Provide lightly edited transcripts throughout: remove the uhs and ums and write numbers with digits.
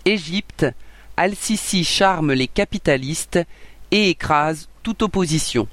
Égypte, Al-Sisi charme les capitalistes et écrase toute opposition.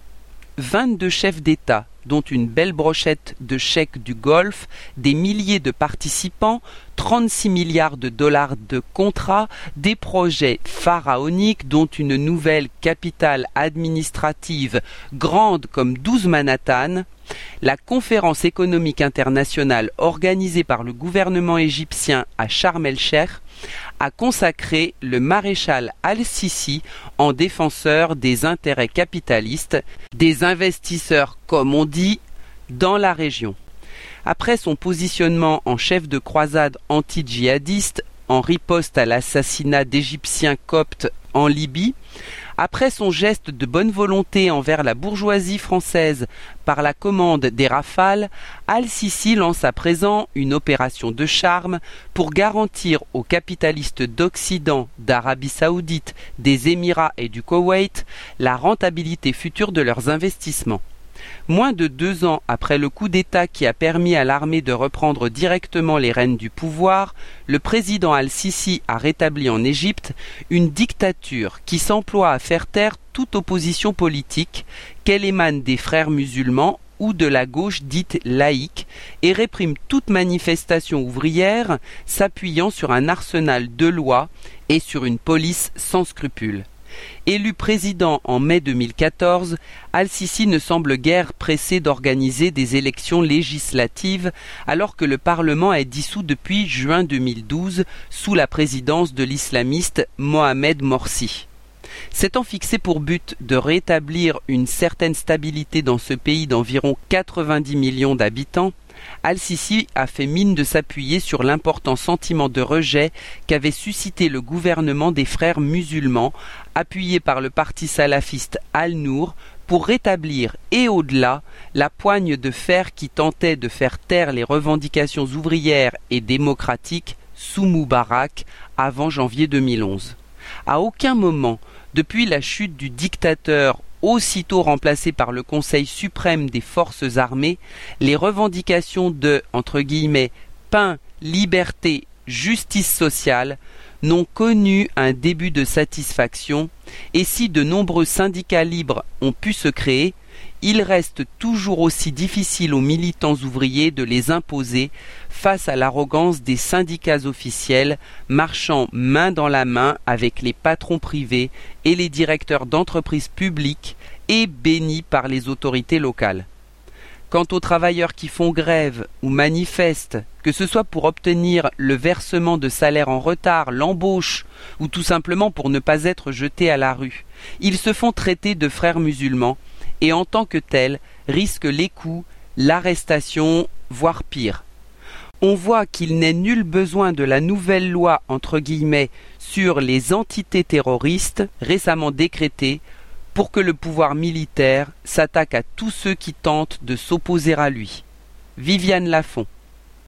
22 chefs d'État, dont une belle brochette de chèques du Golfe, des milliers de participants, 36 milliards de dollars de contrats, des projets pharaoniques dont une nouvelle capitale administrative grande comme 12 Manhattan, la conférence économique internationale organisée par le gouvernement égyptien à Sharm el-Cheikh a consacré le maréchal Al-Sisi en défenseur des intérêts capitalistes, des investisseurs comme on dit, dans la région. Après son positionnement en chef de croisade anti-djihadiste en riposte à l'assassinat d'Égyptiens coptes en Libye, après son geste de bonne volonté envers la bourgeoisie française par la commande des Rafales, Al-Sisi lance à présent une opération de charme pour garantir aux capitalistes d'Occident, d'Arabie Saoudite, des Émirats et du Koweït la rentabilité future de leurs investissements. Moins de 2 ans après le coup d'État qui a permis à l'armée de reprendre directement les rênes du pouvoir, le président Al-Sisi a rétabli en Égypte une dictature qui s'emploie à faire taire toute opposition politique, qu'elle émane des frères musulmans ou de la gauche dite laïque, et réprime toute manifestation ouvrière s'appuyant sur un arsenal de lois et sur une police sans scrupules. Élu président en mai 2014, Al-Sisi ne semble guère pressé d'organiser des élections législatives alors que le Parlement est dissous depuis juin 2012 sous la présidence de l'islamiste Mohamed Morsi. S'étant fixé pour but de rétablir une certaine stabilité dans ce pays d'environ 90 millions d'habitants, Al-Sisi a fait mine de s'appuyer sur l'important sentiment de rejet qu'avait suscité le gouvernement des frères musulmans, appuyé par le parti salafiste Al-Nour, pour rétablir et au-delà la poigne de fer qui tentait de faire taire les revendications ouvrières et démocratiques sous Moubarak avant janvier 2011. À aucun moment, depuis la chute du dictateur aussitôt remplacé par le Conseil suprême des forces armées, les revendications de, entre guillemets, pain, liberté, justice sociale n'ont connu un début de satisfaction, et si de nombreux syndicats libres ont pu se créer, il reste toujours aussi difficile aux militants ouvriers de les imposer face à l'arrogance des syndicats officiels marchant main dans la main avec les patrons privés et les directeurs d'entreprises publiques et bénis par les autorités locales. Quant aux travailleurs qui font grève ou manifestent, que ce soit pour obtenir le versement de salaires en retard, l'embauche ou tout simplement pour ne pas être jetés à la rue, ils se font traiter de frères musulmans et en tant que tels risquent les coups, l'arrestation, voire pire. On voit qu'il n'est nul besoin de la nouvelle loi entre guillemets sur les entités terroristes récemment décrétée pour que le pouvoir militaire s'attaque à tous ceux qui tentent de s'opposer à lui. Viviane Lafont.